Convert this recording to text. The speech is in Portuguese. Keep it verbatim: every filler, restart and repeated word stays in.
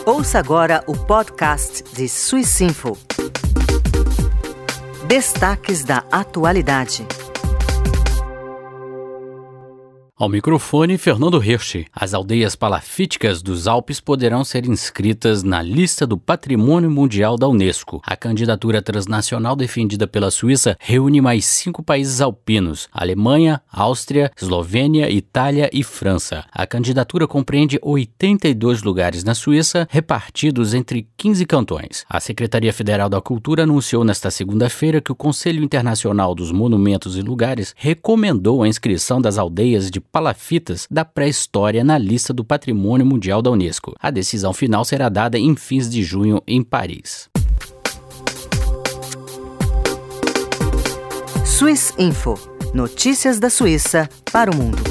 Ouça agora o podcast de Swissinfo. Destaques da atualidade. Ao microfone, Fernando Hirschi. As aldeias palafíticas dos Alpes poderão ser inscritas na lista do Patrimônio Mundial da Unesco. A candidatura transnacional defendida pela Suíça reúne mais cinco países alpinos: Alemanha, Áustria, Eslovênia, Itália e França. A candidatura compreende oitenta e dois lugares na Suíça, repartidos entre quinze cantões. A Secretaria Federal da Cultura anunciou nesta segunda-feira que o Conselho Internacional dos Monumentos e Lugares recomendou a inscrição das aldeias de palafitas da pré-história na lista do Patrimônio Mundial da Unesco. A decisão final será dada em fins de junho em Paris. Swissinfo. Notícias da Suíça para o mundo.